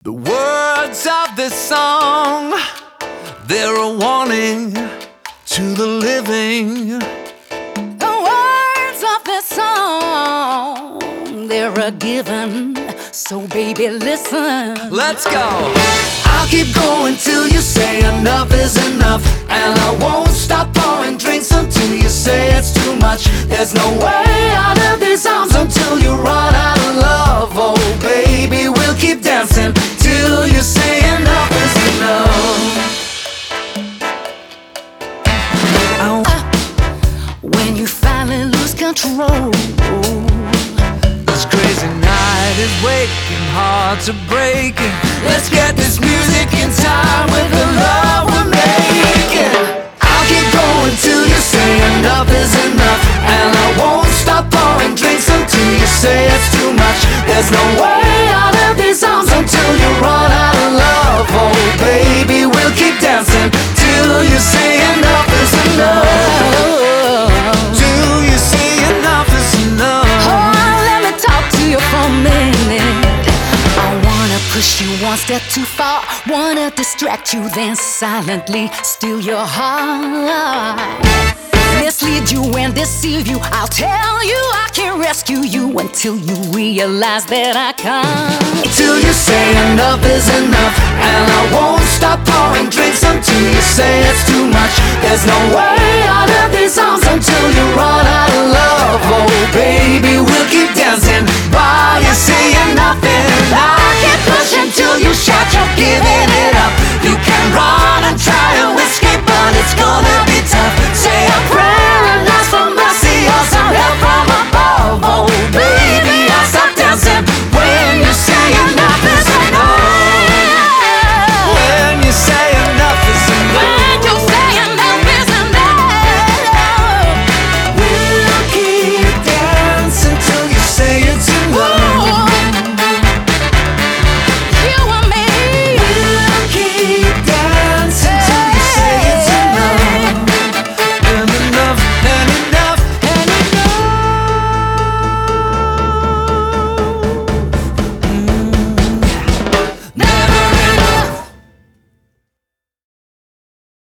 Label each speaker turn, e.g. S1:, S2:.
S1: The words of this song, they're a warning to the living.
S2: The words of this song, they're a given. So baby, listen.
S1: Let's go.
S3: I'll keep going till you say enough is enough, and I won't stop pouring drinks until you say it's too much. There's no way out of these arms until you run out of love. Oh baby, we'll keep dancing till you say enough is enough.
S2: When you finally lose control,
S1: This crazy night is waking, hearts are breaking.
S3: Let's get this music in time with the love we're making. I'll keep going till you say enough is enough, and I won't stop pouring drinks until you say it's too much. There's no way out of these arms until you run out of love. Oh baby, we'll keep dancing till you say enough is enough.
S1: Till you say enough is enough.
S2: oh, let me talk to you for a minute. I wanna push you one step too far, wanna distract you, then silently steal your heart. Mislead you and deceive you. I'll tell you I can rescue you until you realize that I can't.
S3: Till you say enough is enough, and I won't stop pouring drinks until you say it's too much. There's no way out of these arms until you run out of love. Oh baby, we'll keep dancing while you say enough, and I keep pushing.